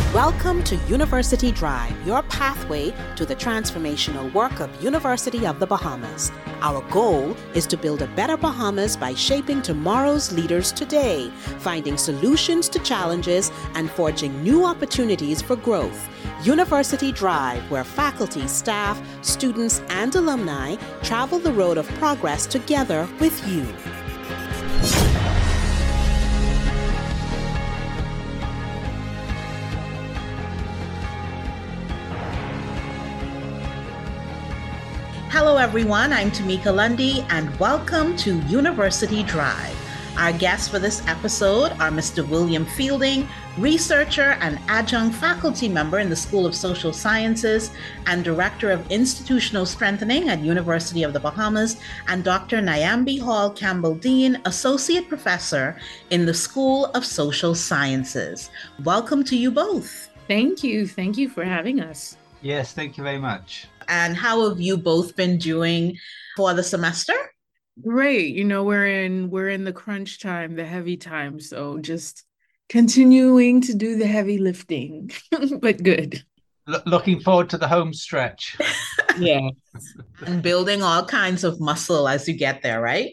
Welcome to University Drive, your pathway to the transformational work of University of the Bahamas. Our goal is to build a better Bahamas by shaping tomorrow's leaders today, finding solutions to challenges, and forging new opportunities for growth. University Drive, where faculty, staff, students, and alumni travel the road of progress together with you. Hello everyone, I'm Tamika Lundy and welcome to University Drive. Our guests for this episode are Mr. William Fielding, researcher and adjunct faculty member in the School of Social Sciences and Director of Institutional Strengthening at University of the Bahamas, and Dr. Nyambi Hall Campbell-Dean, Associate Professor in the School of Social Sciences. Welcome to you both. Thank you. Thank you for having us. Yes, thank you very much. And how have you both been doing for the semester? Great. We're in the crunch time, the heavy time. So just continuing to do the heavy lifting, but good. Looking forward to the home stretch. Yeah. And building all kinds of muscle as you get there, right?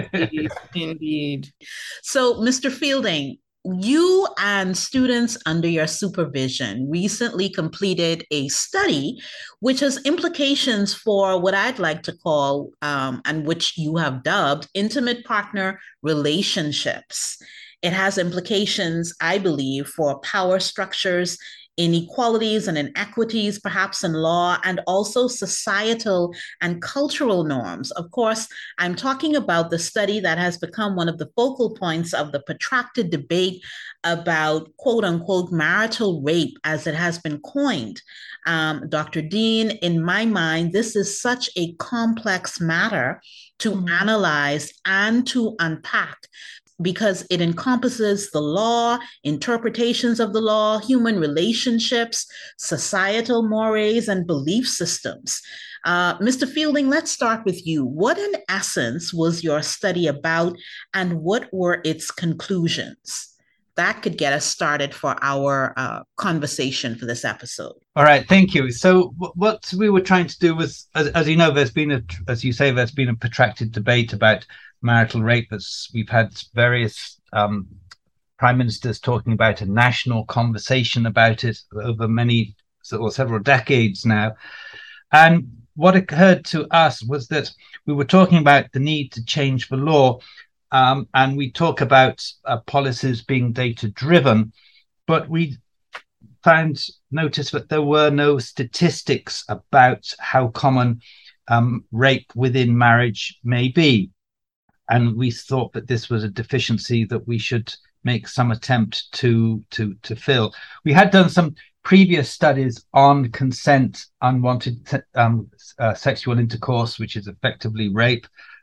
Indeed. So, Mr. Fielding, you and students under your supervision recently completed a study which has implications for what I'd like to call, and which you have dubbed, intimate partner relationships. It has implications, I believe, for power structures, inequalities and inequities, perhaps in law, and also societal and cultural norms. Of course, I'm talking about the study that has become one of the focal points of the protracted debate about quote unquote marital rape, as it has been coined. Dr. Dean, in my mind, this is such a complex matter to analyze and to unpack, because it encompasses the law, interpretations of the law, human relationships, societal mores, and belief systems. Mr. Fielding, let's start with you. What in essence was your study about, and what were its conclusions? That could get us started for our conversation for this episode. All right, thank you. So what we were trying to do was, as you know, there's been a protracted debate about marital rape. We've had various prime ministers talking about a national conversation about it over several decades now. And what occurred to us was that we were talking about the need to change the law, and we talk about policies being data driven, but we noticed that there were no statistics about how common rape within marriage may be. And we thought that this was a deficiency that we should make some attempt to fill. We had done some previous studies on consent, unwanted sexual intercourse, which is effectively rape.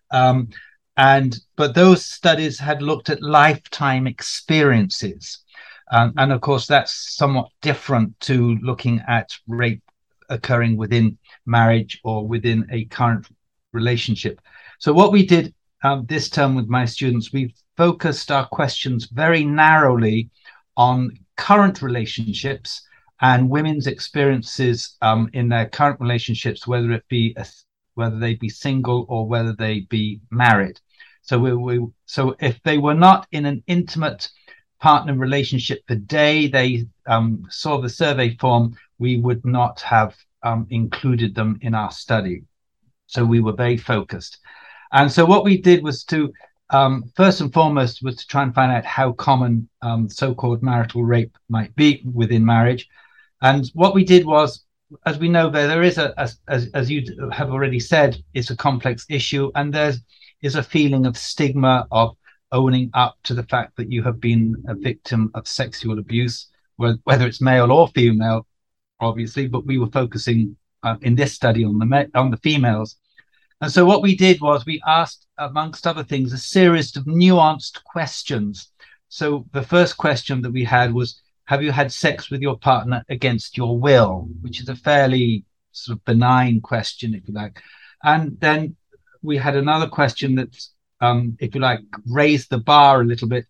But those studies had looked at lifetime experiences. And of course, that's somewhat different to looking at rape occurring within marriage or within a current relationship. So what we did this term with my students, we focused our questions very narrowly on current relationships and women's experiences in their current relationships, whether they be single or whether they be married. So so if they were not in an intimate partner relationship the day they saw the survey form, we would not have included them in our study. So we were very focused. And so what we did was to, first and foremost, was to try and find out how common so-called marital rape might be within marriage. And what we did was, as we know, there is as you have already said, it's a complex issue, and there is a feeling of stigma of owning up to the fact that you have been a victim of sexual abuse, whether it's male or female, obviously. But we were focusing in this study on the females. And so what we did was we asked, amongst other things, a series of nuanced questions. So the first question that we had was, have you had sex with your partner against your will? Which is a fairly sort of benign question, if you like. And then we had another question that, if you like, raised the bar a little bit.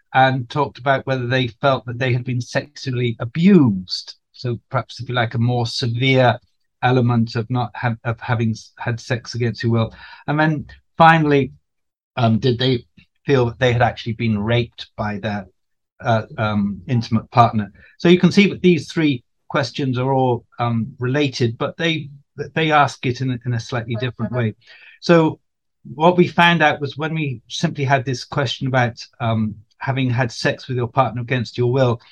and talked about whether they felt that they had been sexually abused. So perhaps, if you like, a more severe element of not of having had sex against your will. And then finally, did they feel that they had actually been raped by their intimate partner? So you can see that these three questions are all related, but they ask it in a slightly different way. So what we found out was, when we simply had this question about having had sex with your partner against your will,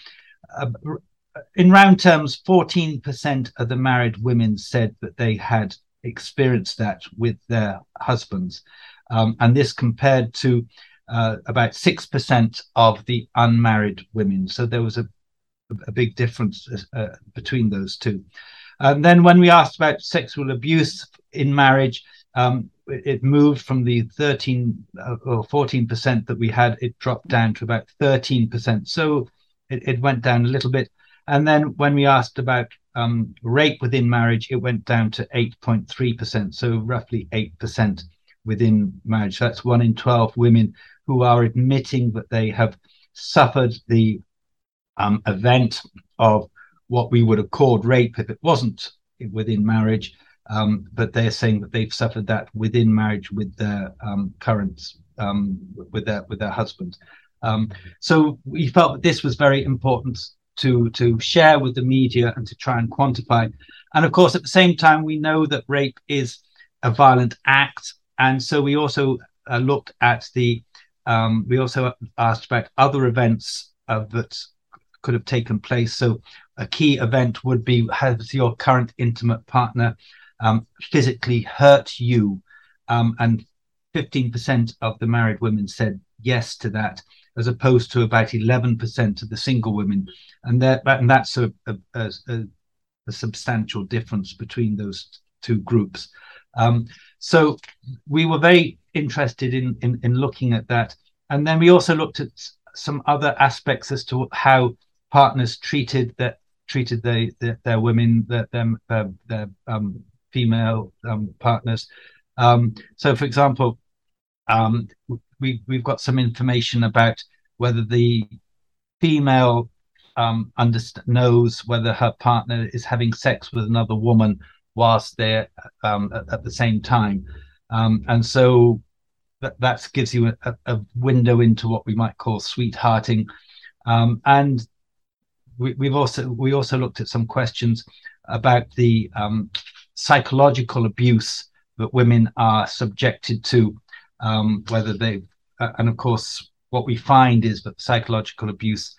in round terms, 14% of the married women said that they had experienced that with their husbands. And this compared to about 6% of the unmarried women. So there was a big difference between those two. And then when we asked about sexual abuse in marriage, it moved from the 13 or 14% that we had, it dropped down to about 13%. So it went down a little bit. And then when we asked about rape within marriage, it went down to 8.3%. So roughly 8% within marriage. So that's 1 in 12 women who are admitting that they have suffered the event of what we would have called rape if it wasn't within marriage. But they're saying that they've suffered that within marriage with their current, with their husband. So we felt that this was very important to share with the media and to try and quantify. And of course, at the same time, we know that rape is a violent act. And so we also looked at we also asked about other events that could have taken place. So a key event would be, has your current intimate partner physically hurt you? And 15% of the married women said yes to that, as opposed to about 11% of the single women. And that's a substantial difference between those two groups. So we were very interested in looking at that. And then we also looked at some other aspects as to how partners treated their women, their female partners. So, for example, we've got some information about whether the female knows whether her partner is having sex with another woman whilst they're at the same time, and so that gives you a window into what we might call sweethearting. And we also looked at some questions about the psychological abuse that women are subjected to, whether they and of course what we find is that psychological abuse,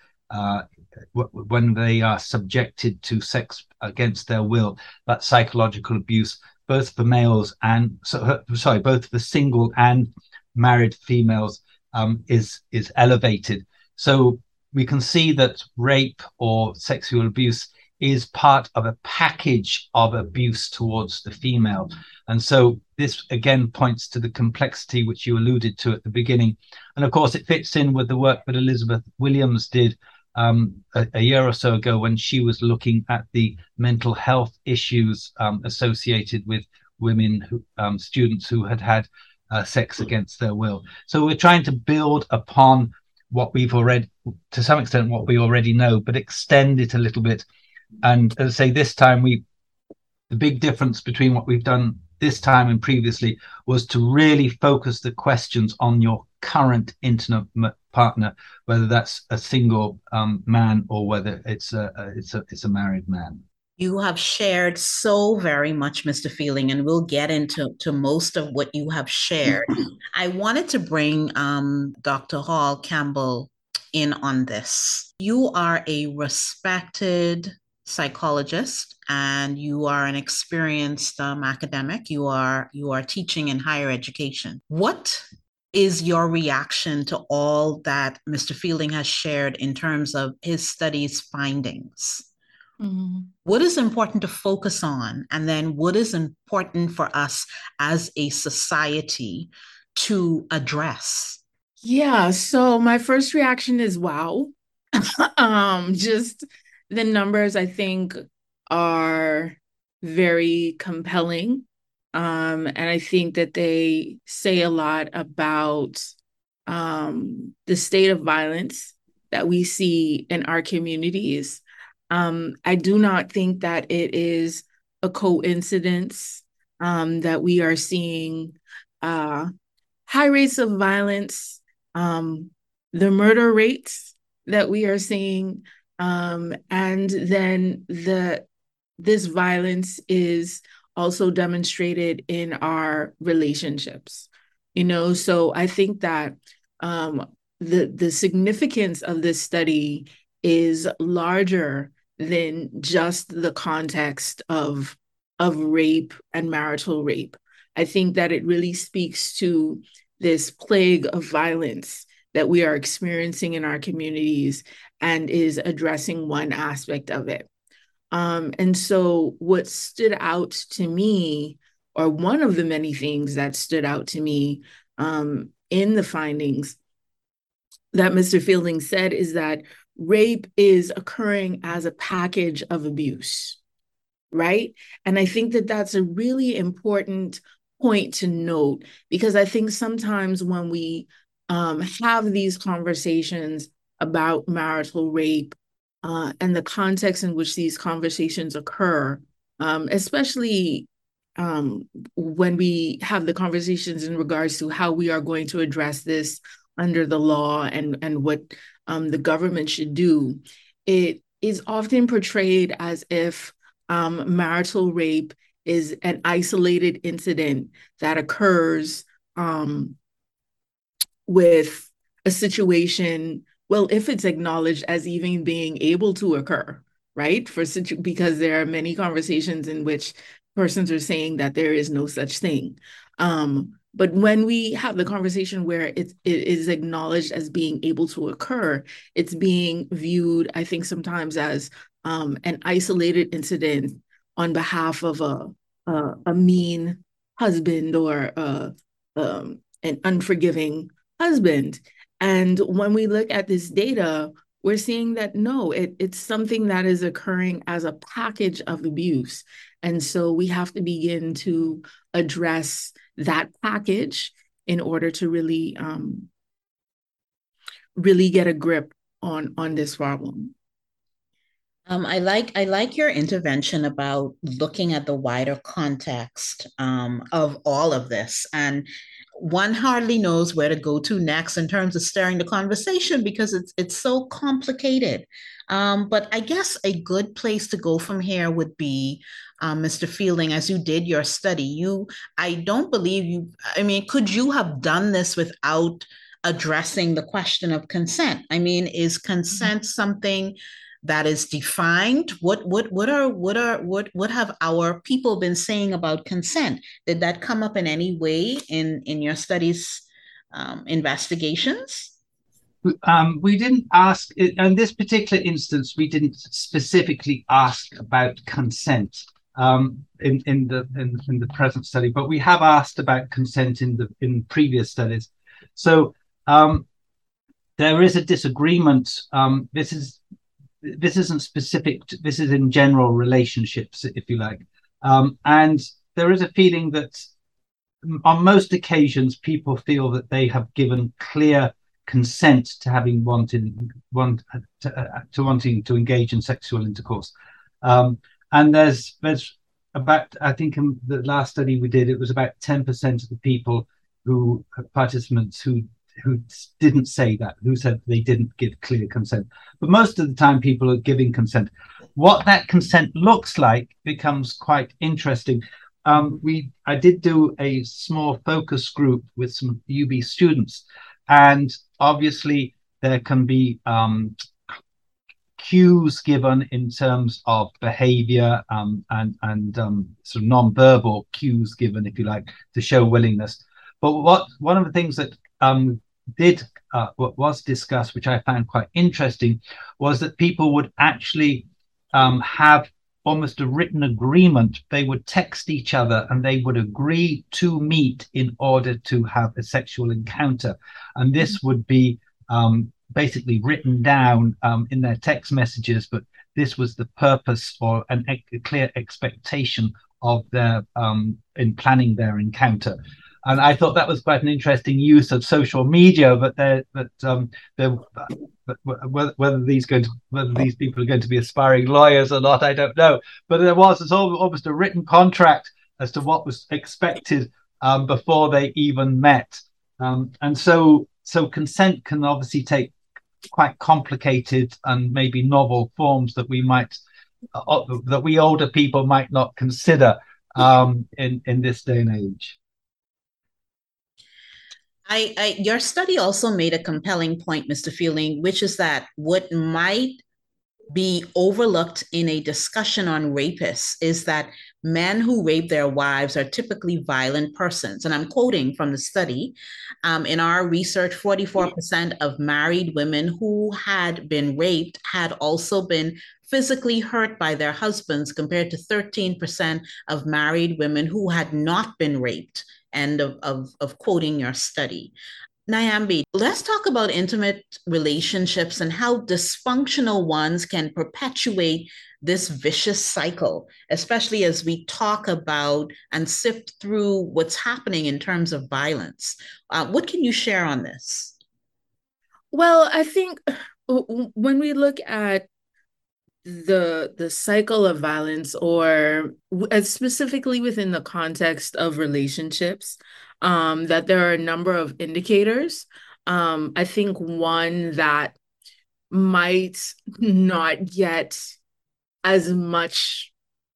when they are subjected to sex against their will, that psychological abuse, both for males and both for single and married females, is elevated. So we can see that rape or sexual abuse is part of a package of abuse towards the female. And so this again points to the complexity which you alluded to at the beginning. And of course, it fits in with the work that Elizabeth Williams did a year or so ago, when she was looking at the mental health issues associated with women, students who had sex against their will. So we're trying to build upon what we've already, to some extent, what we already know, but extend it a little bit. And as I say, this time the big difference between what we've done this time and previously was to really focus the questions on your current intimate partner, whether that's a single man or whether it's a married man. You have shared so very much, Mr. Fielding, and we'll get into most of what you have shared. I wanted to bring Dr. Hall Campbell in on this. You are a respected psychologist and you are an experienced academic. You are teaching in higher education. What is your reaction to all that Mr. Fielding has shared in terms of his study's findings? Mm-hmm. What is important to focus on? And then what is important for us as a society to address? Yeah, so my first reaction is wow. Just the numbers, I think, are very compelling. And I think that they say a lot about the state of violence that we see in our communities. I do not think that it is a coincidence that we are seeing high rates of violence, the murder rates that we are seeing, and then this violence is also demonstrated in our relationships. So I think that the significance of this study is larger than just the context of rape and marital rape. I think that it really speaks to this plague of violence that we are experiencing in our communities and is addressing one aspect of it. And so what stood out to me, or one of the many things that stood out to me in the findings that Mr. Fielding said, is that rape is occurring as a package of abuse, right? And I think that that's a really important point to note, because I think sometimes when we have these conversations about marital rape and the context in which these conversations occur, especially when we have the conversations in regards to how we are going to address this under the law and what the government should do, it is often portrayed as if marital rape is an isolated incident that occurs with a situation, well, if it's acknowledged as even being able to occur, right? Because there are many conversations in which persons are saying that there is no such thing. But when we have the conversation where it is acknowledged as being able to occur, it's being viewed, I think, sometimes as an isolated incident on behalf of a mean husband or an unforgiving husband. And when we look at this data, we're seeing that no, it's something that is occurring as a package of abuse. And so we have to begin to address that package in order to really get a grip on this problem. I like your intervention about looking at the wider context of all of this. And one hardly knows where to go to next in terms of steering the conversation, because it's so complicated. But I guess a good place to go from here would be, Mr. Fielding, as you did your study, I don't believe you, I mean, could you have done this without addressing the question of consent? I mean, is consent something that is defined? What have our people been saying about consent? Did that come up in any way in your studies investigations? We didn't ask in this particular instance. We didn't specifically ask about consent in the present study, but we have asked about consent in previous studies. So there is a disagreement. This isn't specific. This is in general relationships, if you like, and there is a feeling that on most occasions people feel that they have given clear consent to wanting to engage in sexual intercourse, and there's about, I think in the last study we did, it was about 10% of the participants who didn't say that, who said they didn't give clear consent. But most of the time people are giving consent. What that consent looks like becomes quite interesting. I did do a small focus group with some UB students, and obviously there can be cues given in terms of behavior and sort of non-verbal cues given, if you like, to show willingness. But one of the things that what was discussed, which I found quite interesting, was that people would actually have almost a written agreement. They would text each other and they would agree to meet in order to have a sexual encounter. And this would be basically written down in their text messages, but this was the purpose or a clear expectation of their in planning their encounter. And I thought that was quite an interesting use of social media. But whether these people are going to be aspiring lawyers or not, I don't know. But it's almost a written contract as to what was expected before they even met. And so consent can obviously take quite complicated and maybe novel forms that we older people might not consider in this day and age. Your study also made a compelling point, Mr. Fielding, which is that what might be overlooked in a discussion on rapists is that men who rape their wives are typically violent persons. And I'm quoting from the study. In our research, 44% of married women who had been raped had also been physically hurt by their husbands, compared to 13% of married women who had not been raped. End of quoting your study. Nyambe, let's talk about intimate relationships and how dysfunctional ones can perpetuate this vicious cycle, especially as we talk about and sift through what's happening in terms of violence. What can you share on this? Well, I think when we look at the cycle of violence, or specifically within the context of relationships, that there are a number of indicators. I think one that might not get as much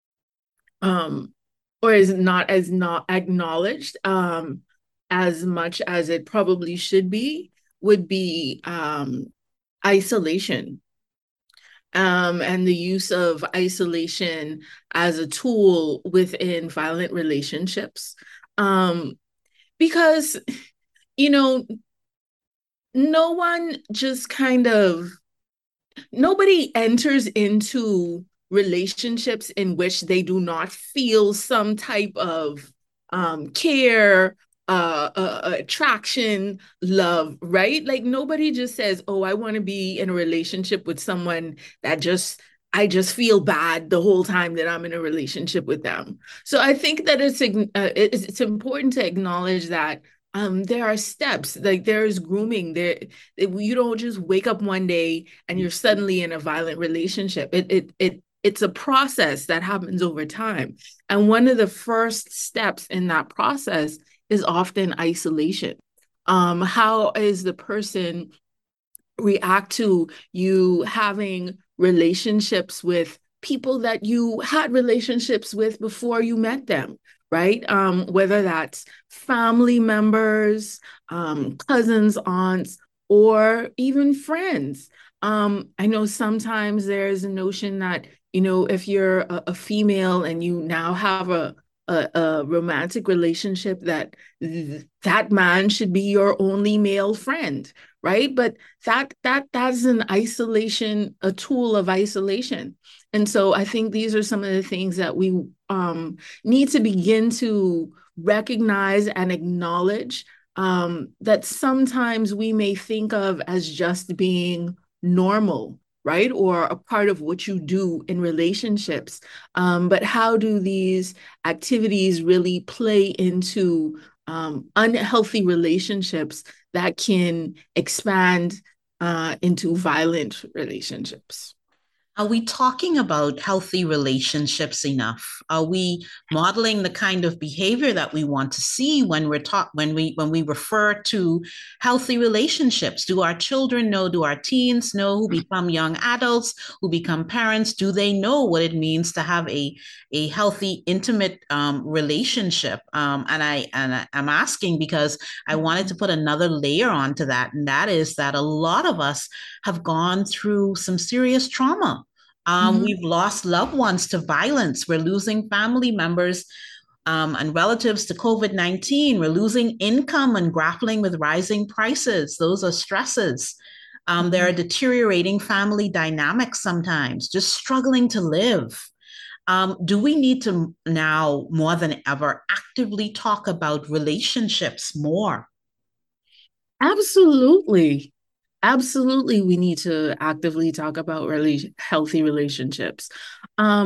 or is not as not acknowledged as much as it probably should be would be isolation. And the use of isolation as a tool within violent relationships. Because, no one just nobody enters into relationships in which they do not feel some type of care, attraction, love, right? Like nobody just says, oh, I want to be in a relationship with someone that I just feel bad the whole time that I'm in a relationship with them. So I think that it's important to acknowledge that there are steps, like there's grooming there. You don't just wake up one day and you're suddenly in a violent relationship. It's a process that happens over time. And one of the first steps in that process is often isolation. How is the person react to you having relationships with people that you had relationships with before you met them, right? Whether that's family members, cousins, aunts, or even friends. I know sometimes there's a notion that, if you're a female and you now have a romantic relationship, that man should be your only male friend, right? But that's a tool of isolation. And so I think these are some of the things that we need to begin to recognize and acknowledge, that sometimes we may think of as just being normal, right? Or a part of what you do in relationships. But how do these activities really play into unhealthy relationships that can expand into violent relationships? Are we talking about healthy relationships enough? Are we modeling the kind of behavior that we want to see when we refer to healthy relationships? Do our children know? Do our teens know, who become young adults, who become parents? Do they know what it means to have a healthy, intimate relationship? I'm asking because I wanted to put another layer onto that, and that is that a lot of us have gone through some serious trauma. We've lost loved ones to violence. We're losing family members and relatives to COVID-19. We're losing income and grappling with rising prices. Those are stresses. There are deteriorating family dynamics sometimes, just struggling to live. Do we need to now, more than ever, actively talk about relationships more? Absolutely. Absolutely, we need to actively talk about really healthy relationships.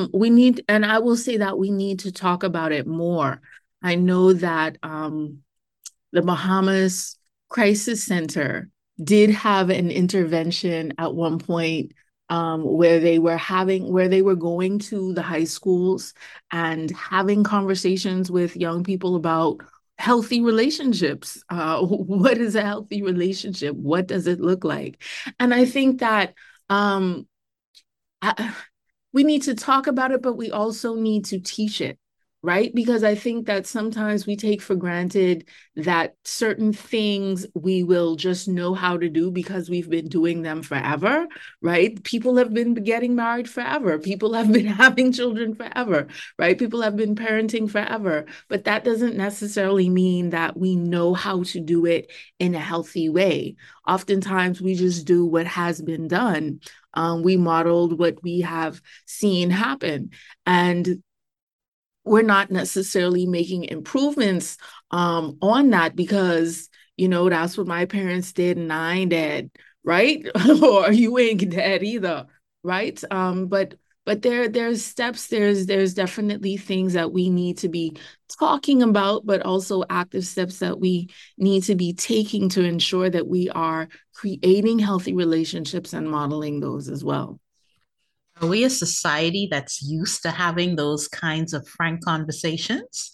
And I will say that we need to talk about it more. I know that the Bahamas Crisis Center did have an intervention at one point, where they were going to the high schools and having conversations with young people about healthy relationships. What is a healthy relationship? What does it look like? And I think that um, I, we need to talk about it, but we also need to teach it, right? Because I think that sometimes we take for granted that certain things we will just know how to do because we've been doing them forever, right? People have been getting married forever. People have been having children forever, right? People have been parenting forever. But that doesn't necessarily mean that we know how to do it in a healthy way. Oftentimes, we just do what has been done. We modeled what we have seen happen. And we're not necessarily making improvements on that because, that's what my parents did and I ain't dead, right? Or you ain't dead either, right? But there's steps, there's definitely things that we need to be talking about, but also active steps that we need to be taking to ensure that we are creating healthy relationships and modeling those as well. Are we a society that's used to having those kinds of frank conversations?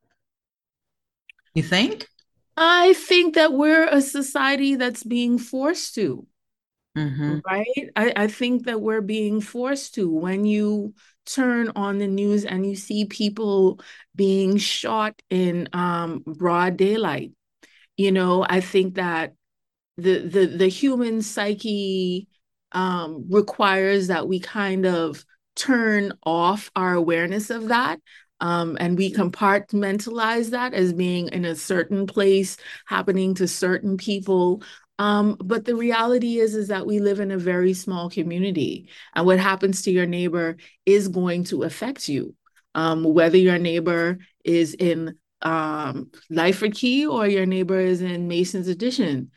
You think? I think that we're a society that's being forced to, Mm-hmm. right? I think that we're being forced to. When you turn on the news and you see people being shot in broad daylight, I think that the human psyche requires that we kind of turn off our awareness of that. And we compartmentalize that as being in a certain place, happening to certain people. But the reality is that we live in a very small community, and what happens to your neighbor is going to affect you. Whether your neighbor is in Lyford Key or your neighbor is in Mason's Addition,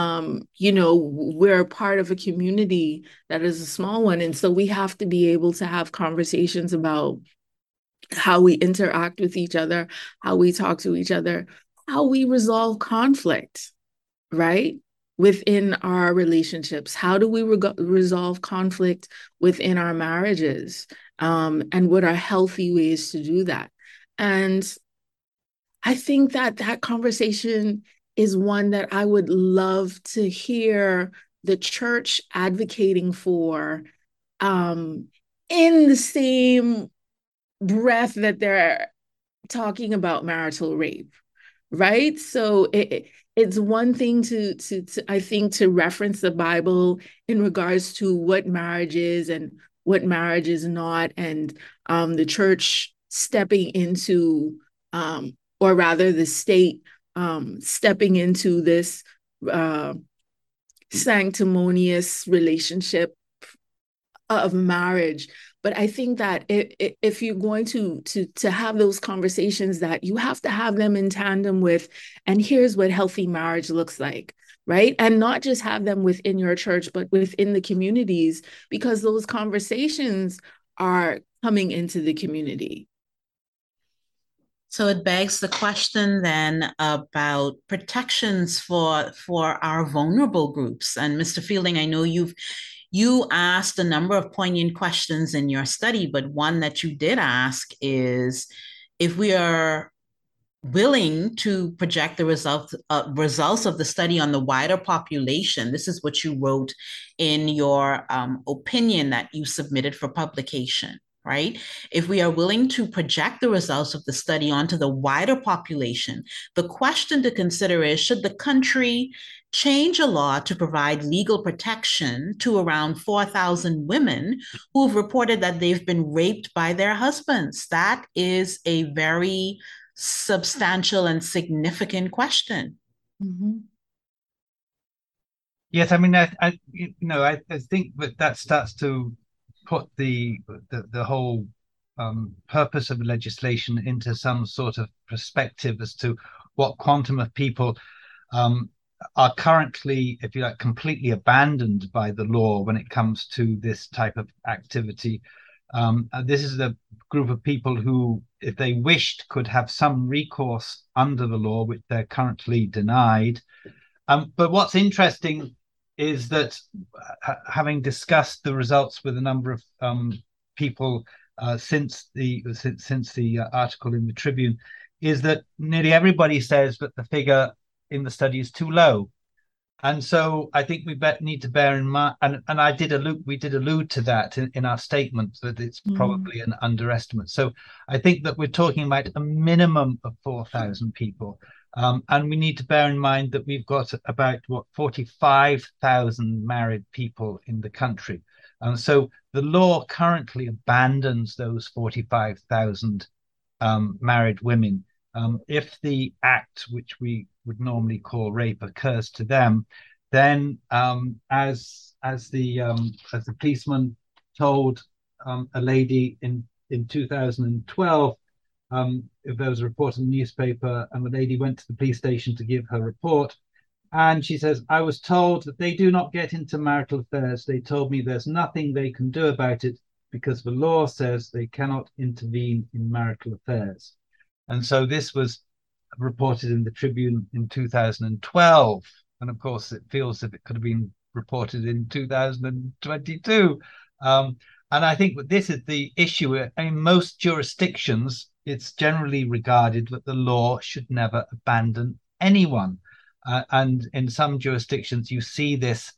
we're part of a community that is a small one. And so we have to be able to have conversations about how we interact with each other, how we talk to each other, how we resolve conflict, right? Within our relationships. How do we resolve conflict within our marriages? And what are healthy ways to do that? And I think that that conversation is one that I would love to hear the church advocating for, um, in the same breath that they're talking about marital rape, right? So it's one thing to I think to reference the Bible in regards to what marriage is and what marriage is not, and the church stepping into, or rather the state stepping into this uh, sanctimonious relationship of marriage. But I think that if you're going to have those conversations, that you have to have them in tandem with, and here's what healthy marriage looks like, right? And not just have them within your church, but within the communities, because those conversations are coming into the community. So it begs the question then about protections for our vulnerable groups. And Mr. Fielding, I know you asked a number of poignant questions in your study, but one that you did ask is if we are willing to project the results of the study on the wider population. This is what you wrote in your opinion that you submitted for publication, right? If we are willing to project the results of the study onto the wider population, the question to consider is, should the country change a law to provide legal protection to around 4,000 women who've reported that they've been raped by their husbands? That is a very substantial and significant question. Mm-hmm. Yes, I mean, I think that starts to put the whole purpose of legislation into some sort of perspective as to what quantum of people are currently, if you like, completely abandoned by the law when it comes to this type of activity. This is a group of people who if they wished, could have some recourse under the law, which they're currently denied. But what's interesting is that having discussed the results with a number of people since the article in the Tribune, is that nearly everybody says that the figure in the study is too low. And so I think we need to bear in mind, and we did allude to that in our statement, that it's probably an underestimate. So I think that we're talking about a minimum of 4,000 people. And we need to bear in mind that we've got about 45,000 married people in the country. And so the law currently abandons those 45,000 married women. If the act, which we would normally call rape, occurs to them, then as the policeman told a lady in 2012, if there was a report in the newspaper, and the lady went to the police station to give her report, and she says, "I was told that they do not get into marital affairs. They told me there's nothing they can do about it because the law says they cannot intervene in marital affairs." And so this was reported in the Tribune in 2012. And of course, it feels as if it could have been reported in 2022. And I think that this is the issue. In most jurisdictions, it's generally regarded that the law should never abandon anyone. And in some jurisdictions, you see this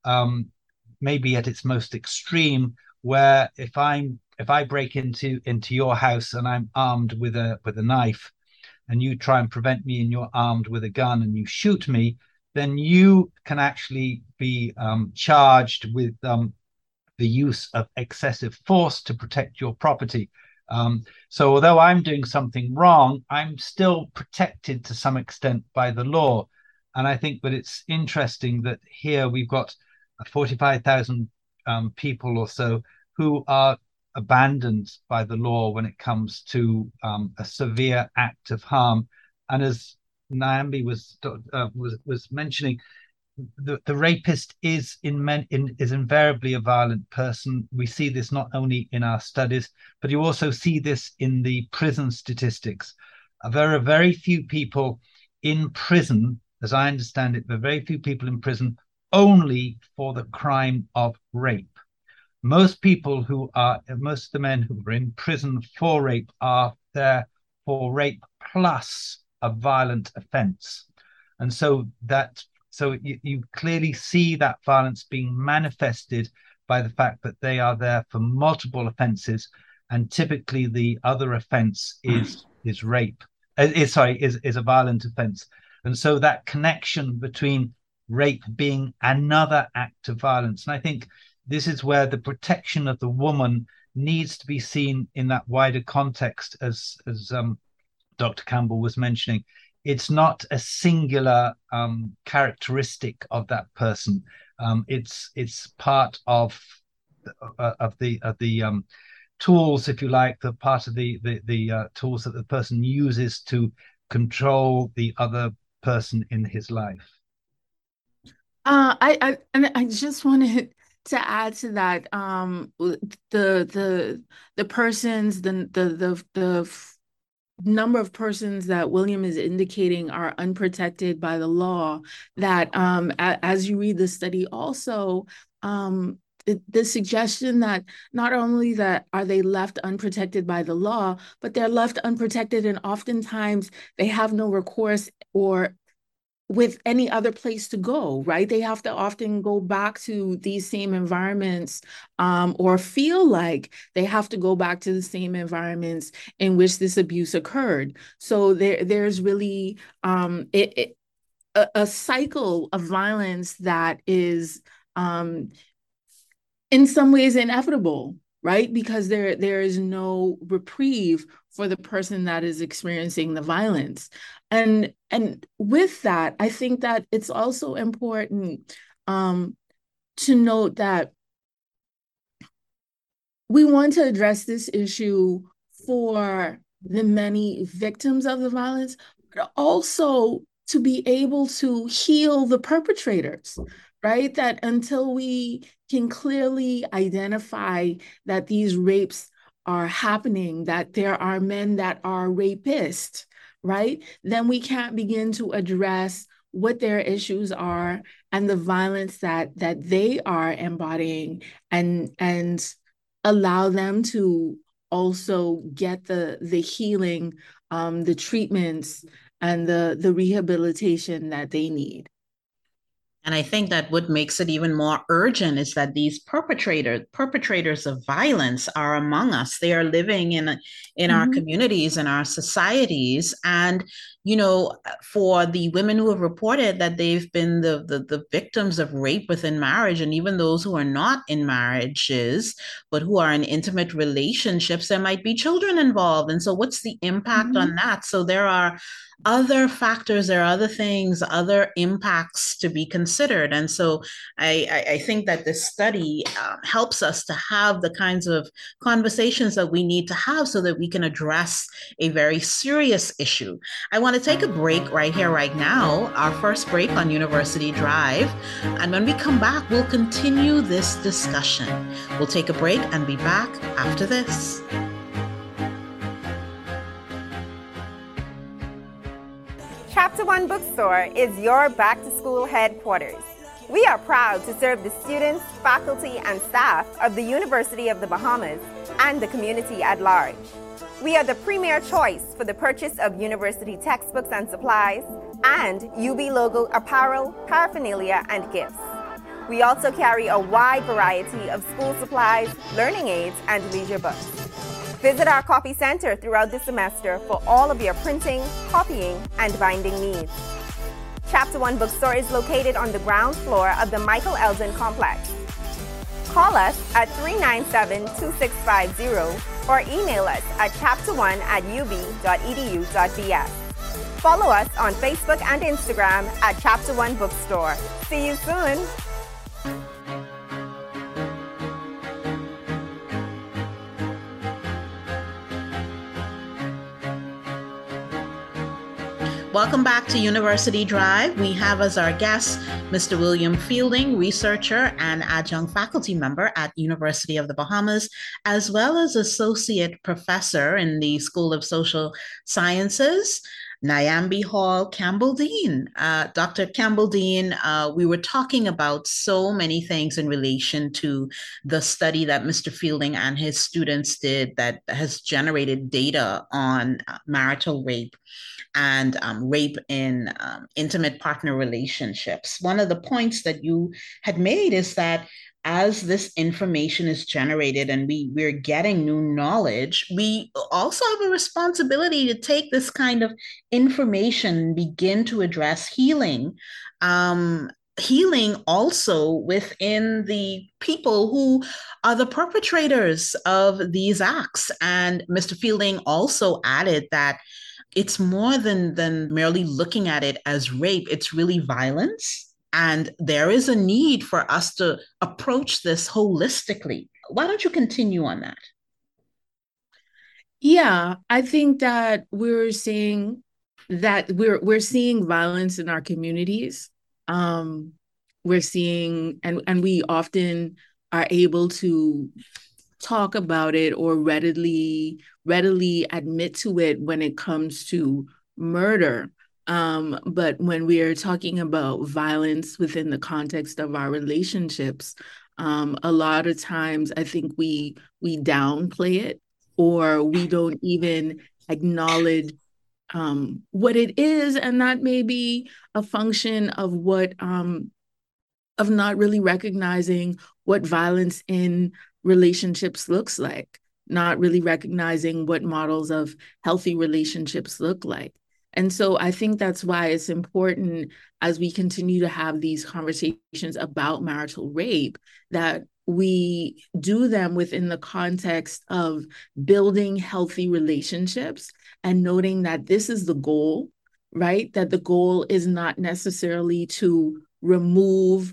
maybe at its most extreme, where if I break into your house and I'm armed with a knife, and you try and prevent me and you're armed with a gun and you shoot me, then you can actually be charged with the use of excessive force to protect your property. So although I'm doing something wrong, I'm still protected to some extent by the law. And I think that it's interesting that here we've got 45,000 people or so who are abandoned by the law when it comes to a severe act of harm. And as Nyambi was mentioning, the rapist is invariably a violent person. We see this not only in our studies, but you also see this in the prison statistics. There are very few people in prison, as I understand it, there are very few people in prison only for the crime of rape. Most of the men who are in prison for rape are there for rape plus a violent offense. And so you clearly see that violence being manifested by the fact that they are there for multiple offenses, and typically the other offense is rape. Is a violent offense. And so that connection between rape being another act of violence, and I think this is where the protection of the woman needs to be seen in that wider context, as Dr. Campbell was mentioning. It's not a singular characteristic of that person. It's part of the tools, if you like, the part of the tools that the person uses to control the other person in his life. I just wanted to add to that, the number of persons that William is indicating are unprotected by the law, that as you read the study also, the suggestion that not only that are they left unprotected by the law, but they're left unprotected, and oftentimes they have no recourse or with any other place to go, right? They have to often go back to these same environments, or feel like they have to go back to the same environments in which this abuse occurred. So there's really a cycle of violence that is in some ways inevitable, right? Because there is no reprieve for the person that is experiencing the violence. And with that, I think that it's also important to note that we want to address this issue for the many victims of the violence, but also to be able to heal the perpetrators, right? That until we can clearly identify that these rapes are happening, that there are men that are rapists, right? Then we can't begin to address what their issues are and the violence that they are embodying, and allow them to also get the healing, the treatments, and the rehabilitation that they need. And I think that what makes it even more urgent is that these perpetrators of violence are among us. They are living in our communities, in our societies. And, you know, for the women who have reported that they've been the victims of rape within marriage, and even those who are not in marriages, but who are in intimate relationships, there might be children involved. And so what's the impact on that? So there are other factors, there are other things, other impacts to be considered. And so I think that this study helps us to have the kinds of conversations that we need to have so that we can address a very serious issue. I want to take a break right here, right now, our first break on University Drive. And when we come back, we'll continue this discussion. We'll take a break and be back after this. Chapter One Bookstore is your back-to-school headquarters. We are proud to serve the students, faculty, and staff of the University of the Bahamas and the community at large. We are the premier choice for the purchase of university textbooks and supplies, and UB logo apparel, paraphernalia, and gifts. We also carry a wide variety of school supplies, learning aids, and leisure books. Visit our copy center throughout the semester for all of your printing, copying, and binding needs. Chapter One Bookstore is located on the ground floor of the Michael Eldon Complex. Call us at 397-2650 or email us at chapter1@ub.edu.bs. Follow us on Facebook and Instagram at Chapter One Bookstore. See you soon! Welcome back to University Drive. We have as our guest Mr. William Fielding, researcher and adjunct faculty member at University of the Bahamas, as well as associate professor in the School of Social Sciences, Nyambi Hall Campbell-Dean. Dr. Campbell-Dean, we were talking about so many things in relation to the study that Mr. Fielding and his students did that has generated data on marital rape and rape in intimate partner relationships. One of the points that you had made is that as this information is generated and we're getting new knowledge, we also have a responsibility to take this kind of information and begin to address healing. Healing also within the people who are the perpetrators of these acts. And Mr. Fielding also added that it's more than merely looking at it as rape. It's really violence. And there is a need for us to approach this holistically. Why don't you continue on that? Yeah, I think that we're seeing violence in our communities. We're seeing, and we often are able to talk about it or readily admit to it when it comes to murder. But when we are talking about violence within the context of our relationships, a lot of times I think we downplay it, or we don't even acknowledge what it is, and that may be a function of of not really recognizing what violence in relationships looks like, not really recognizing what models of healthy relationships look like. And so I think that's why it's important, as we continue to have these conversations about marital rape, that we do them within the context of building healthy relationships and noting that this is the goal, right? That the goal is not necessarily to remove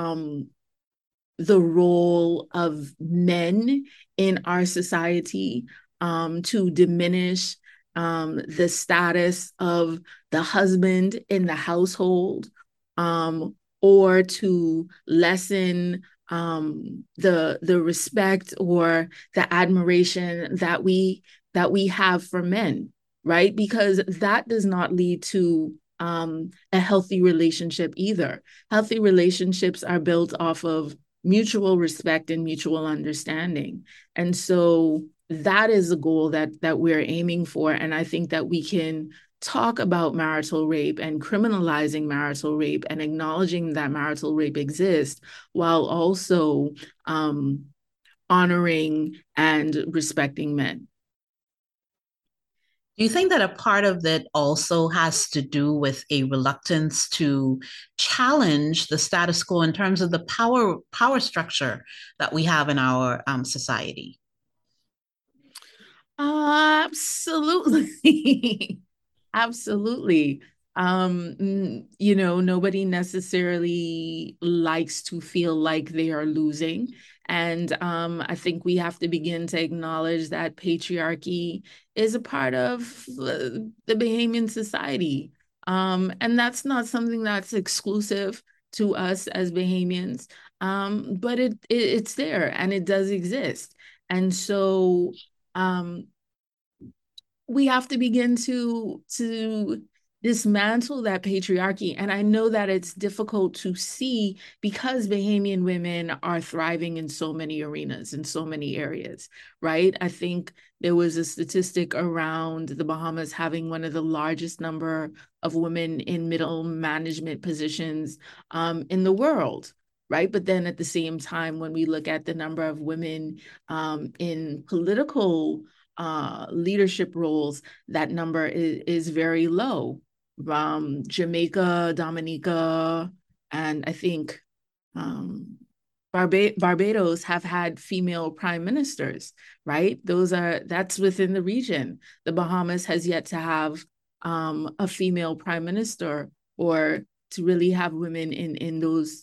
the role of men in our society, to diminish the status of the husband in the household, or to lessen the respect or the admiration that we have for men, right? Because that does not lead to a healthy relationship either. Healthy relationships are built off of mutual respect and mutual understanding. And so that is a goal that we're aiming for. And I think that we can talk about marital rape and criminalizing marital rape and acknowledging that marital rape exists while also honoring and respecting men. Do you think that a part of that also has to do with a reluctance to challenge the status quo in terms of the power structure that we have in our society? Absolutely. Absolutely. Nobody necessarily likes to feel like they are losing. And I think we have to begin to acknowledge that patriarchy is a part of the Bahamian society. And that's not something that's exclusive to us as Bahamians, but it's there and it does exist. And so we have to begin to dismantle that patriarchy. And I know that it's difficult to see because Bahamian women are thriving in so many arenas, in so many areas, right? I think there was a statistic around the Bahamas having one of the largest number of women in middle management positions in the world. Right. But then at the same time, when we look at the number of women in political leadership roles, that number is very low. Jamaica, Dominica, and I think Barbados have had female prime ministers, right? That's within the region. The Bahamas has yet to have a female prime minister or to really have women in those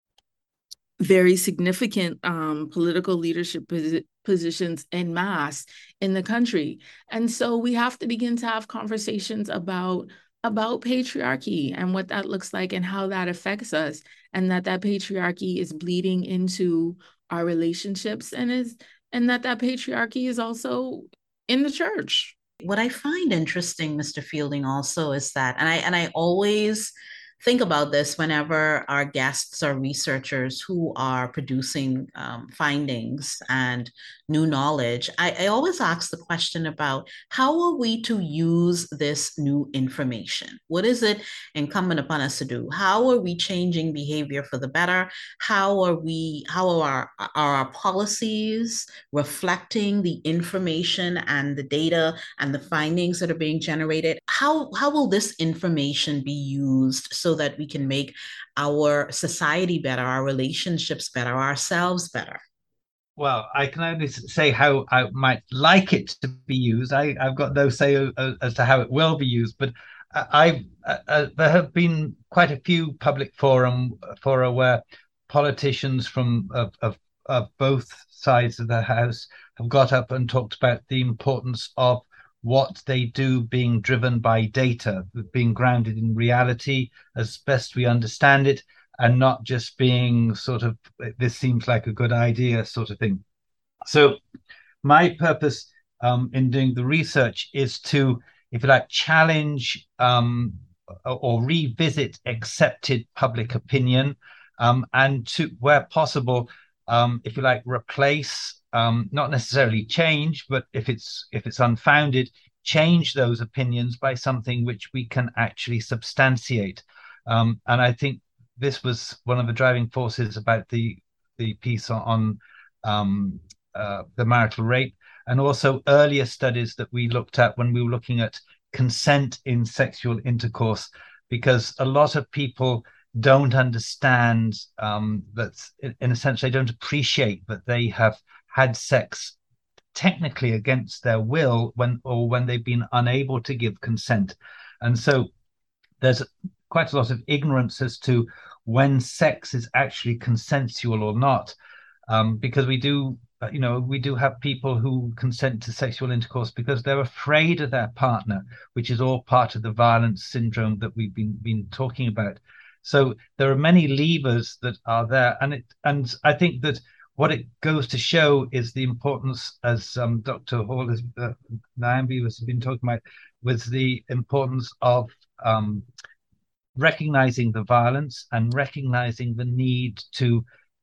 very significant political leadership positions en masse in the country. And so we have to begin to have conversations about patriarchy and what that looks like and how that affects us, and that patriarchy is bleeding into our relationships and that patriarchy is also in the church. What I find interesting, Mr. Fielding, also is that, and I always think about this whenever our guests are researchers who are producing findings and new knowledge. I always ask the question about how are we to use this new information? What is it incumbent upon us to do? How are we changing behavior for the better? How are our policies reflecting the information and the data and the findings that are being generated? How will this information be used so that we can make our society better, our relationships better, ourselves better? Well, I can only say how I might like it to be used. I've got no say as to how it will be used, but there have been quite a few public fora where politicians from of both sides of the house have got up and talked about the importance of what they do being driven by data, being grounded in reality as best we understand it, and not just being sort of, this seems like a good idea sort of thing. So my purpose in doing the research is to, if you like, challenge or revisit accepted public opinion, and to, where possible, if you like, replace, not necessarily change, but if it's unfounded, change those opinions by something which we can actually substantiate. And I think this was one of the driving forces about the piece on the marital rape, and also earlier studies that we looked at when we were looking at consent in sexual intercourse, because a lot of people don't understand that, in a sense, they don't appreciate that they have had sex technically against their will when they've been unable to give consent. And so there's quite a lot of ignorance as to when sex is actually consensual or not, because we do have people who consent to sexual intercourse because they're afraid of their partner, which is all part of the violence syndrome that we've been talking about. So there are many levers that are there, and I think that what it goes to show is the importance, as Dr. Hall has Nyambi has been talking about, was the importance of recognizing the violence and recognizing the need to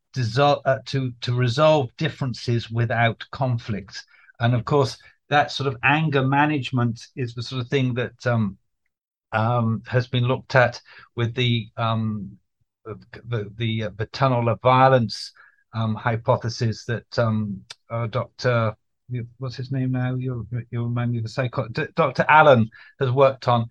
resolve differences without conflict. And of course, that sort of anger management is the sort of thing that has been looked at with the tunnel of violence hypothesis that Dr. What's his name now? You'll remind me of the psychologist. Dr. Allen has worked on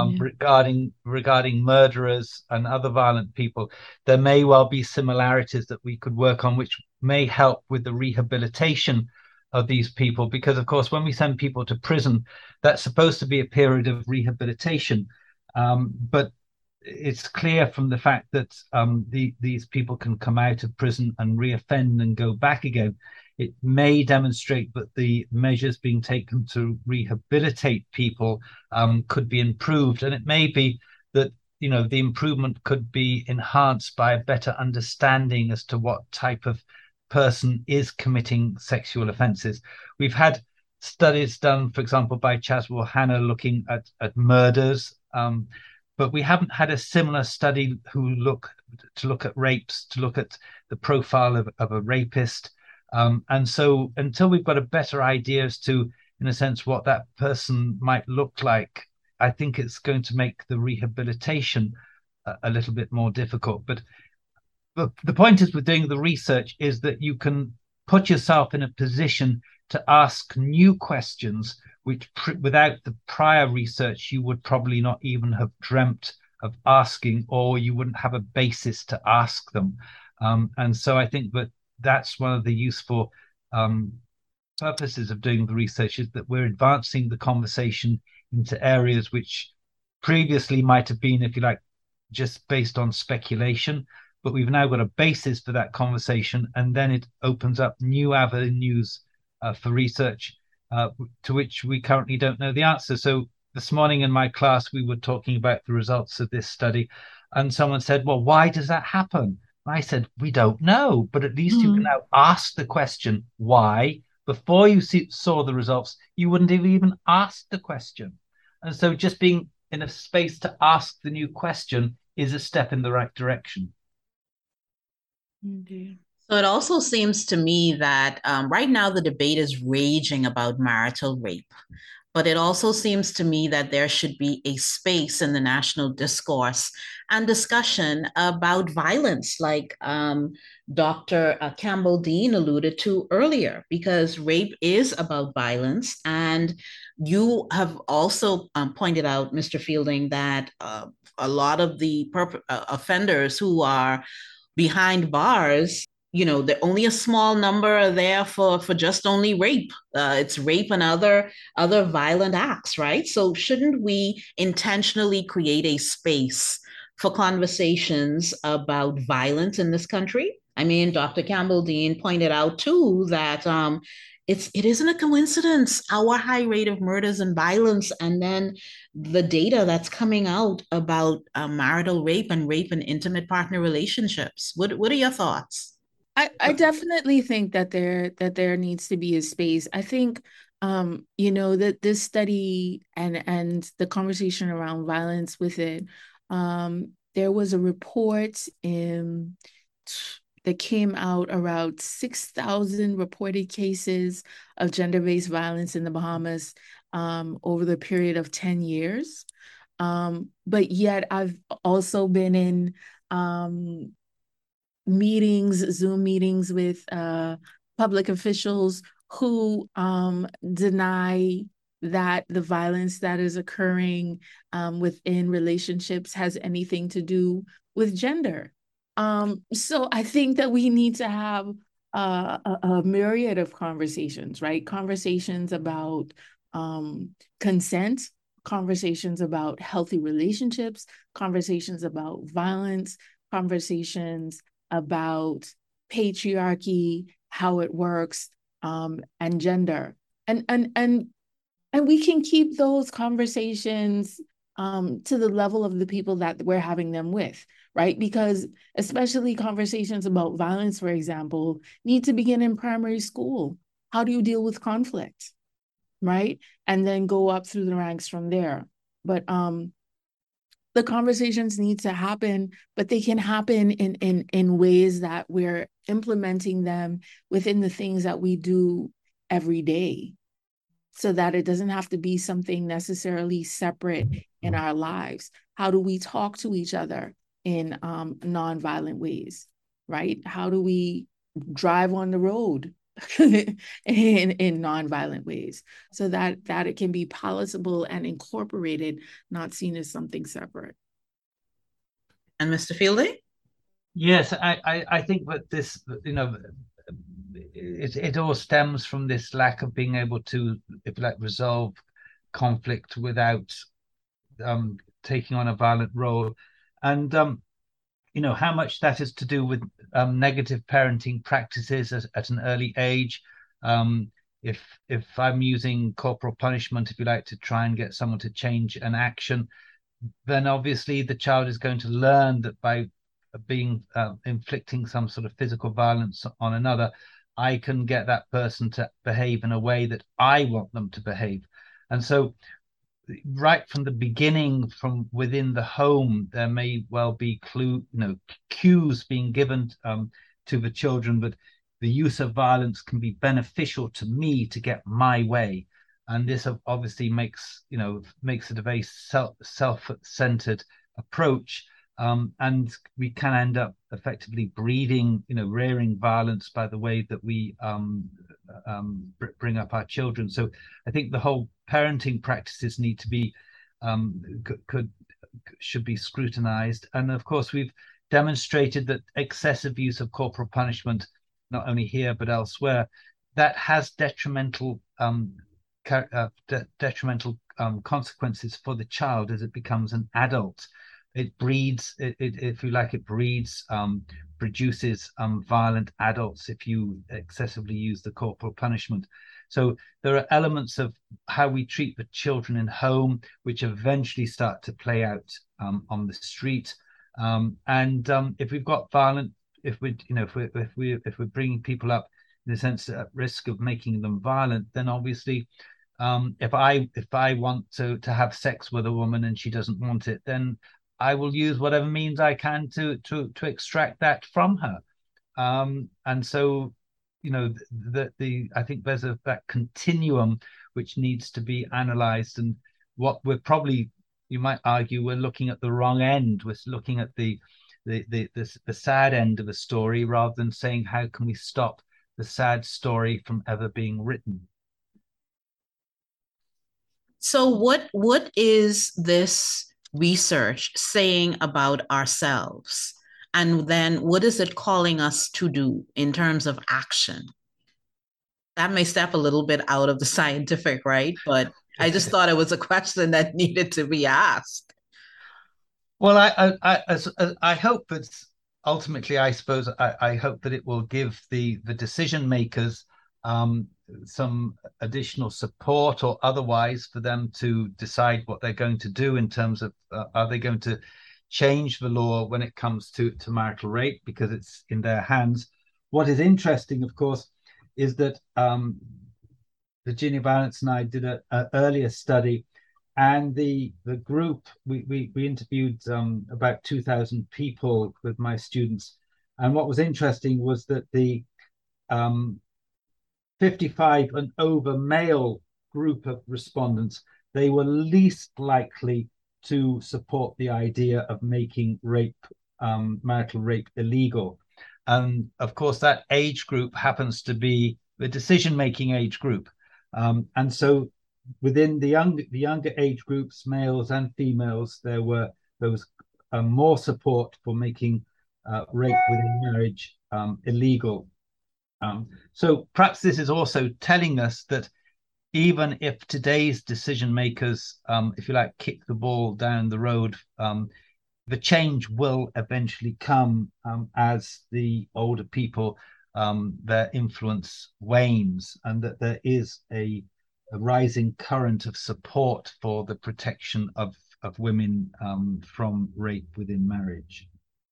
regarding murderers and other violent people. There may well be similarities that we could work on, which may help with the rehabilitation of these people, because of course when we send people to prison, that's supposed to be a period of rehabilitation, but it's clear from the fact that these people can come out of prison and reoffend and go back again. It may demonstrate that the measures being taken to rehabilitate people could be improved, and it may be that the improvement could be enhanced by a better understanding as to what type of person is committing sexual offences. We've had studies done, for example, by Chaswell Hanna looking at murders, but we haven't had a similar study to look at rapes, to look at the profile of a rapist. And so until we've got a better idea as to, in a sense, what that person might look like, I think it's going to make the rehabilitation a little bit more difficult. But the point is with doing the research is that you can put yourself in a position to ask new questions, which without the prior research, you would probably not even have dreamt of asking, or you wouldn't have a basis to ask them. And so I think that that's one of the useful purposes of doing the research, is that we're advancing the conversation into areas which previously might have been, if you like, just based on speculation, but we've now got a basis for that conversation, and then it opens up new avenues for research to which we currently don't know the answer. So this morning in my class, we were talking about the results of this study, and someone said, well, why does that happen? I said, we don't know, but at least you can now ask the question, why? Before you saw the results, you wouldn't have even asked the question. And so just being in a space to ask the new question is a step in the right direction. Okay. So it also seems to me that right now the debate is raging about marital rape. But it also seems to me that there should be a space in the national discourse and discussion about violence, like Dr. Campbell Dean alluded to earlier, because rape is about violence. And you have also pointed out, Mr. Fielding, that a lot of the offenders who are behind bars, only a small number are there for just only rape. It's rape and other violent acts, right? So shouldn't we intentionally create a space for conversations about violence in this country? I mean, Dr. Campbell Dean pointed out too that it isn't a coincidence, our high rate of murders and violence, and then the data that's coming out about marital rape and intimate partner relationships. What are your thoughts? I definitely think that there needs to be a space. I think that this study and the conversation around violence with it, there was a report that came out around 6,000 reported cases of gender-based violence in the Bahamas over the period of 10 years. But yet I've also been in Zoom meetings with public officials who deny that the violence that is occurring within relationships has anything to do with gender. So I think that we need to have a myriad of conversations, right? Conversations about consent, conversations about healthy relationships, conversations about violence, conversations about patriarchy, how it works, and gender. And we can keep those conversations to the level of the people that we're having them with, right? Because especially conversations about violence, for example, need to begin in primary school. How do you deal with conflict, right? And then go up through the ranks from there. But the conversations need to happen, but they can happen in ways that we're implementing them within the things that we do every day, so that it doesn't have to be something necessarily separate in our lives. How do we talk to each other in nonviolent ways, right? How do we drive on the road in nonviolent ways, so that it can be palatable and incorporated, not seen as something separate. And Mr. Fielding? Yes, I think that this, it all stems from this lack of being able to, if you like, resolve conflict without taking on a violent role. And how much that is to do with negative parenting practices at an early age. If I'm using corporal punishment, if you like, to try and get someone to change an action, then obviously the child is going to learn that by being inflicting some sort of physical violence on another, I can get that person to behave in a way that I want them to behave. And so right from the beginning, from within the home, there may well be cues being given to the children, but the use of violence can be beneficial to me to get my way. And this obviously makes it a very self-centered approach. And we can end up effectively breeding, rearing violence by the way that we bring up our children. So I think the whole parenting practices need to be should be scrutinized. And of course, we've demonstrated that excessive use of corporal punishment, not only here but elsewhere, that has detrimental consequences for the child as it becomes an adult. It breeds, if you like, produces violent adults if you excessively use the corporal punishment. So there are elements of how we treat the children in home, which eventually start to play out on the street. If we've got violent, if we're bringing people up in the sense at risk of making them violent, then obviously, if I want to have sex with a woman and she doesn't want it, then I will use whatever means I can to extract that from her. And so, I think there's that continuum which needs to be analysed. And what we're probably, you might argue, we're looking at the wrong end. We're looking at the sad end of a story rather than saying how can we stop the sad story from ever being written. So what is this research saying about ourselves? And then what is it calling us to do in terms of action? That may step a little bit out of the scientific, right? But I just thought it was a question that needed to be asked. Well, I hope that ultimately, I suppose, I hope that it will give the decision makers some additional support or otherwise for them to decide what they're going to do in terms of are they going to change the law when it comes to marital rape, because it's in their hands. What is interesting, of course, is that Virginia Valance and I did an earlier study, and the group, we interviewed about 2,000 people with my students. And what was interesting was that the 55 and over male group of respondents, they were least likely to support the idea of making marital rape illegal. And of course, that age group happens to be the decision-making age group. And so within the younger age groups, males and females, there was more support for making rape within marriage illegal. So perhaps this is also telling us that even if today's decision makers, if you like, kick the ball down the road, the change will eventually come as the older people, their influence wanes, and that there is a rising current of support for the protection of women from rape within marriage.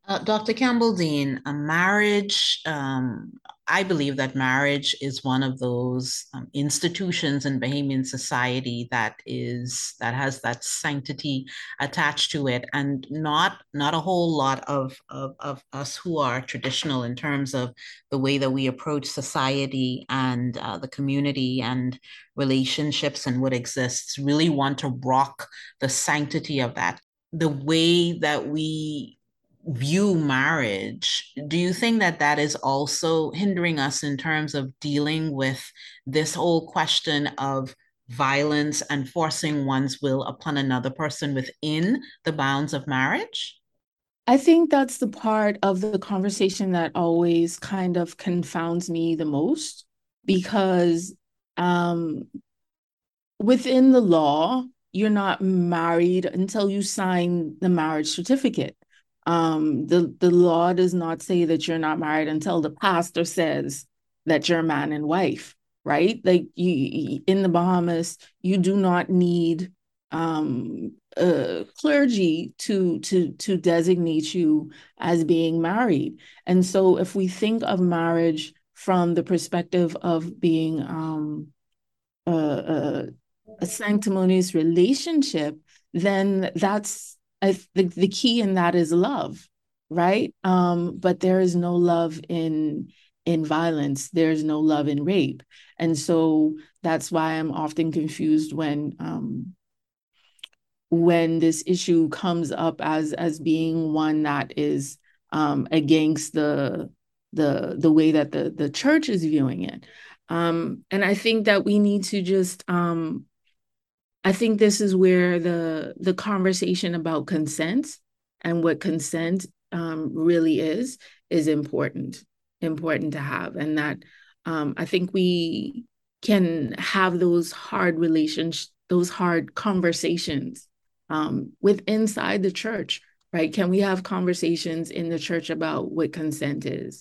Dr. Campbell Dean, a marriage, I believe that marriage is one of those institutions in Bahamian society that has that sanctity attached to it, and not a whole lot of us who are traditional in terms of the way that we approach society and the community and relationships and what exists really want to rock the sanctity of that. The way that we view marriage, do you think that that is also hindering us in terms of dealing with this whole question of violence and forcing one's will upon another person within the bounds of marriage? I think that's the part of the conversation that always kind of confounds me the most because um, within the law, you're not married until you sign the marriage certificate. The law does not say that you're not married until the pastor says that you're man and wife, right? Like you in the Bahamas, you do not need clergy to designate you as being married. And so if we think of marriage from the perspective of being a sanctimonious relationship, then that's the key in that is love, right? But there is no love in violence. There's no love in rape, and so that's why I'm often confused when this issue comes up as being one that is against the way that the church is viewing it. And I think that we need to just I think this is where the conversation about consent and what consent really is important to have, and that I think we can have those hard relations, those hard conversations with inside the church, right? Can we have conversations in the church about what consent is?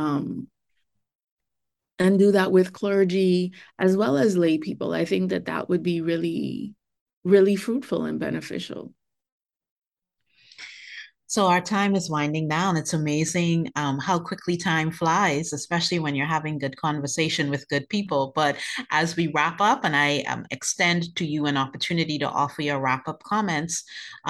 And do that with clergy as well as lay people. I think that that would be really, really fruitful and beneficial. So our time is winding down. It's amazing how quickly time flies, especially when you're having good conversation with good people. But as we wrap up, and I extend to you an opportunity to offer your wrap-up comments,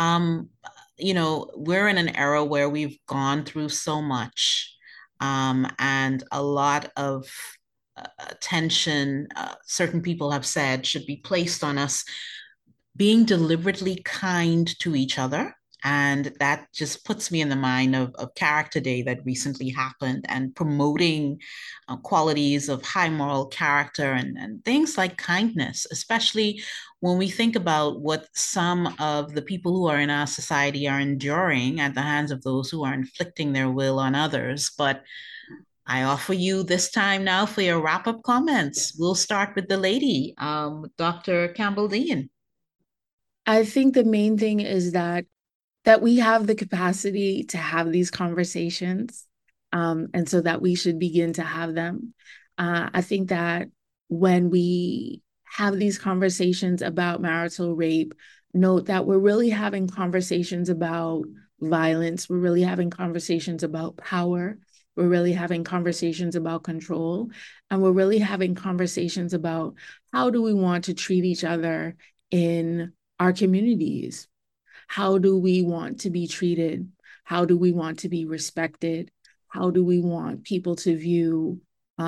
we're in an era where we've gone through so much, and a lot of attention, certain people have said, should be placed on us being deliberately kind to each other. And that just puts me in the mind of Character Day that recently happened, and promoting qualities of high moral character and things like kindness, especially when we think about what some of the people who are in our society are enduring at the hands of those who are inflicting their will on others. But I offer you this time now for your wrap up comments. We'll start with the lady, Dr. Campbell Dean. I think the main thing is that we have the capacity to have these conversations, and so that we should begin to have them. I think that when we have these conversations about marital rape, note that we're really having conversations about violence. We're really having conversations about power. We're really having conversations about control. And we're really having conversations about how do we want to treat each other in our communities. How do we want to be treated? How do we want to be respected? How do we want people to view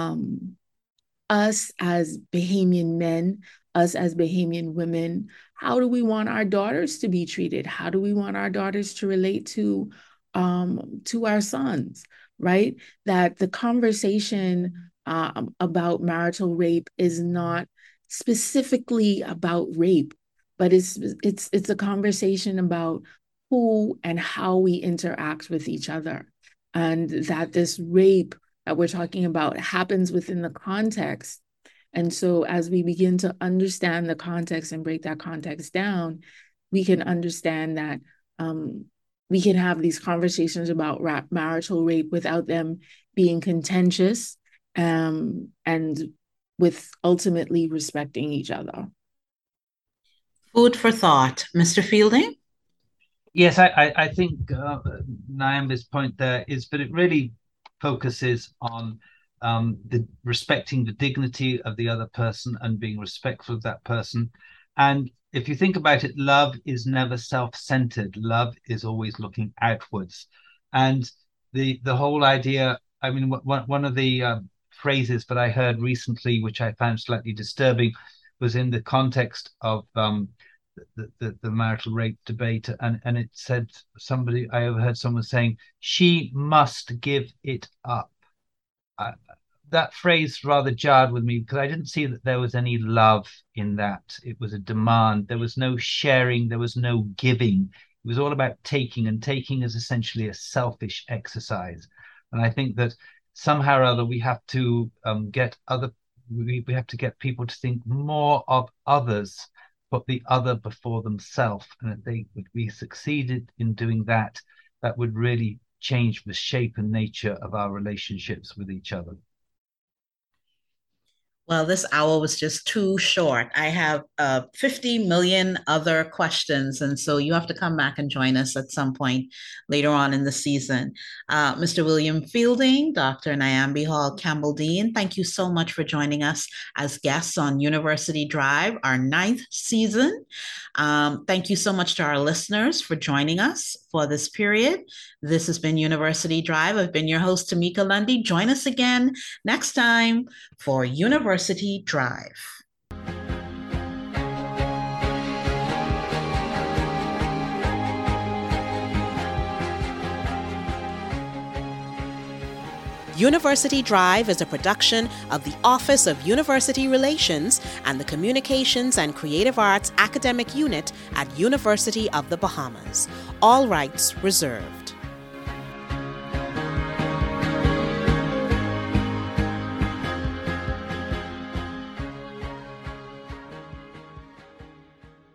us as Bahamian men, us as Bahamian women? How do we want our daughters to be treated? How do we want our daughters to relate to our sons, right? That the conversation about marital rape is not specifically about rape, but it's a conversation about who and how we interact with each other, and that this rape that we're talking about happens within the context. And so as we begin to understand the context and break that context down, we can understand that we can have these conversations about marital rape without them being contentious, and with ultimately respecting each other. Food for thought. Mr. Fielding? Yes, I think Nyambe's point there is, but it really focuses on the respecting the dignity of the other person and being respectful of that person. And if you think about it, love is never self-centered. Love is always looking outwards. And the whole idea, I mean, one of the phrases that I heard recently, which I found slightly disturbing, was in the context of the marital rape debate, and it said, somebody, I overheard someone saying, she must give it up. That phrase rather jarred with me because I didn't see that there was any love in that. It was a demand. There was no sharing. There was no giving. It was all about taking, and taking is essentially a selfish exercise. And I think that somehow or other we have to we have to get people to think more of others, put the other before themselves. And if we succeeded in doing that, that would really change the shape and nature of our relationships with each other. Well, this hour was just too short. I have 50 million other questions, and so you have to come back and join us at some point later on in the season. Mr. William Fielding, Dr. Nyambe Hall Campbell Dean, thank you so much for joining us as guests on University Drive, our 9th season. Thank you so much to our listeners for joining us for this period. This has been University Drive. I've been your host, Tamika Lundy. Join us again next time for University Drive. University Drive is a production of the Office of University Relations and the Communications and Creative Arts Academic Unit at University of the Bahamas. All rights reserved.